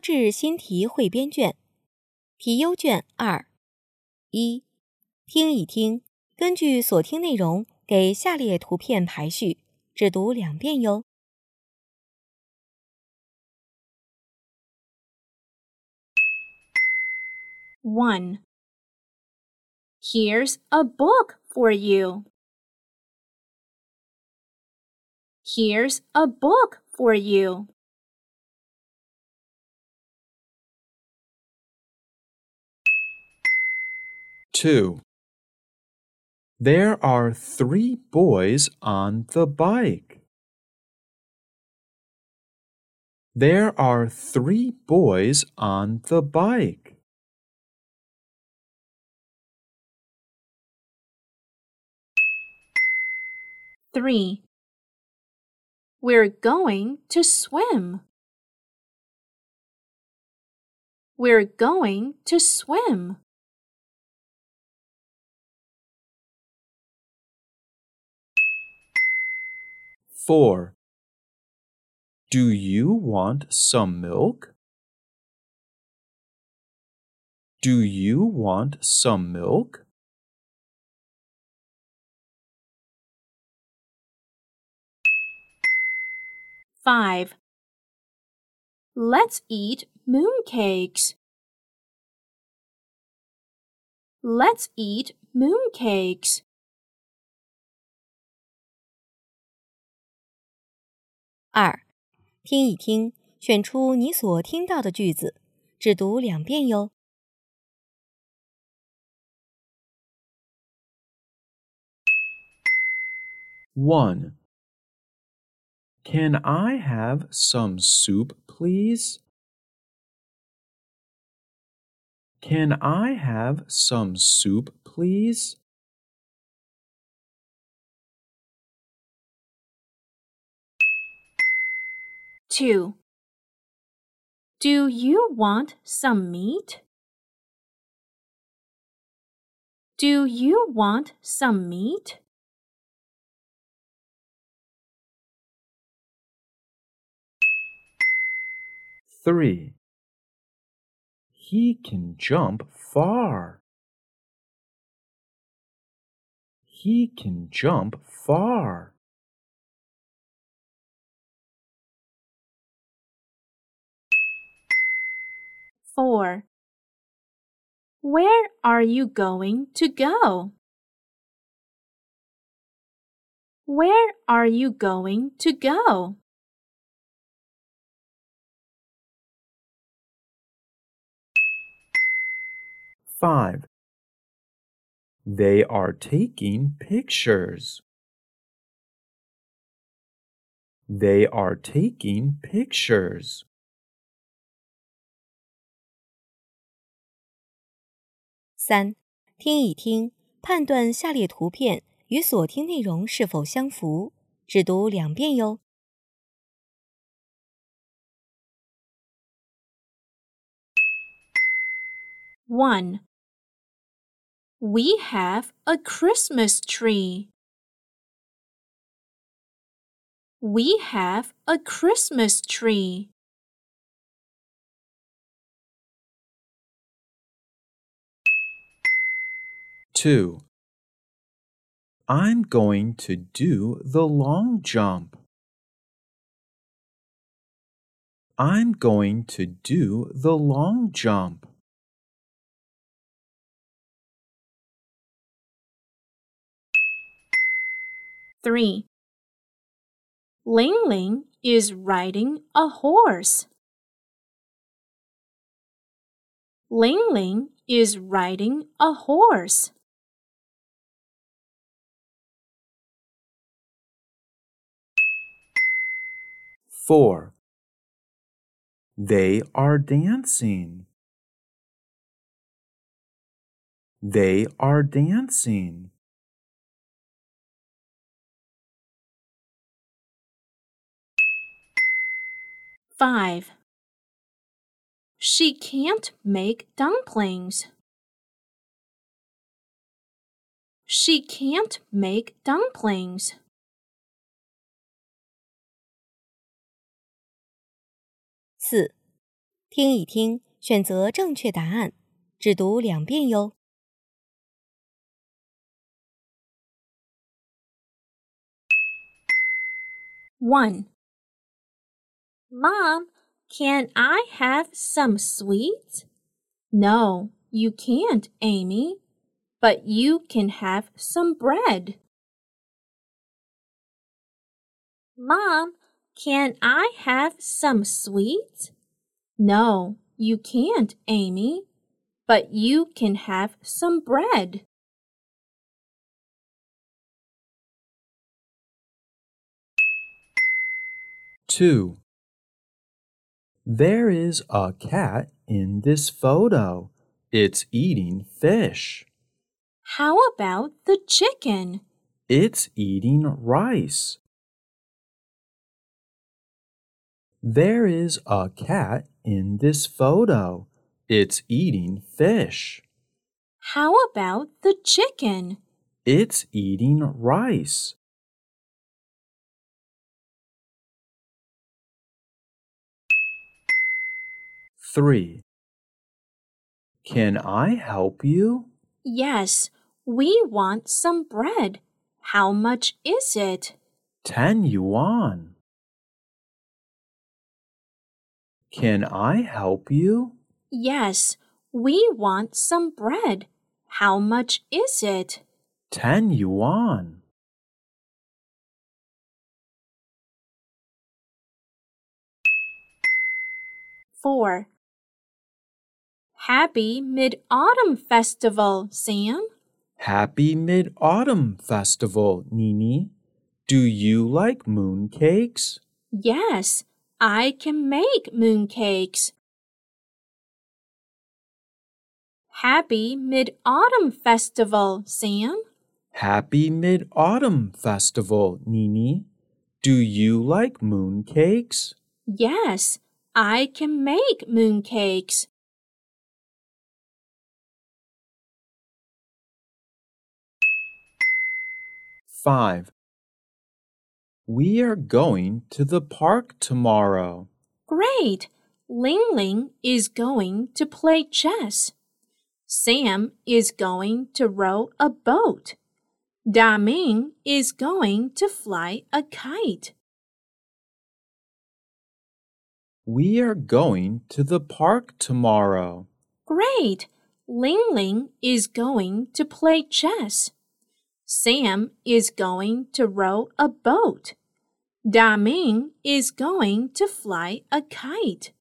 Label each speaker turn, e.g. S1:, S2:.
S1: 质新题汇编卷，题优卷2。1. 听一听，根据所听内容给下列图片排序，只读2遍哟。
S2: 1. Here's a book for you. Here's a book for you.
S3: 2. There are 3 boys on the bike. There are 3 boys on the bike.
S2: 3. We're going to swim. We're going to swim.
S3: 4. Do you want some milk? Do you want some milk?
S2: 5. Let's eat mooncakes. Let's eat mooncakes.
S1: 2. 听一听，选出你所听到的句子，只读2遍哟。
S3: 1. Can I have some soup, please? Can I have some soup, please?
S2: 2. Do you want some meat? Do you want some meat?
S3: 3. He can jump far. He can jump far.
S2: 4. Where are you going to go? Where are you going to go?
S3: 5. They are taking pictures. They are taking pictures.
S1: 3. 听一听，判断下列图片与所听内容是否相符，只读2遍哟。
S2: 1. We have a Christmas tree. We have a Christmas tree.
S3: 2. I'm going to do the long jump. I'm going to do the long jump.
S2: 3. Ling Ling is riding a horse. Ling Ling is riding a horse.
S3: 4. They are dancing. They are dancing.
S2: 5. She can't make dumplings. She can't make dumplings.
S1: 4. 听一听，选择正确答案，只读2遍哟。
S2: 1. Mom, can I have some sweets? No, you can't, Amy. But you can have some bread. Mom, can I have some sweets? No, you can't, Amy. But you can have some bread.
S3: 2. There is a cat in this photo. It's eating fish.
S2: How about the chicken?
S3: It's eating rice. There is a cat in this photo. It's eating fish.
S2: How about the chicken?
S3: It's eating rice. 3. Can I help you?
S2: Yes, we want some bread. How much is it?
S3: 10 yuan. Can I help you?
S2: Yes, we want some bread. How much is it?
S3: 10 yuan.
S2: 4. Happy Mid-Autumn Festival, Sam.
S3: Happy Mid-Autumn Festival, Nini. Do you like mooncakes?
S2: Yes, I can make mooncakes. Happy Mid-Autumn Festival, Sam.
S3: Happy Mid-Autumn Festival, Nini. Do you like mooncakes?
S2: Yes, I can make mooncakes.
S3: 5. We are going to the park tomorrow.
S2: Great! Ling Ling is going to play chess. Sam is going to row a boat. Da Ming is going to fly a kite.
S3: We are going to the park tomorrow.
S2: Great! Ling Ling is going to play chess. Sam is going to row a boat. Da Ming is going to fly a kite.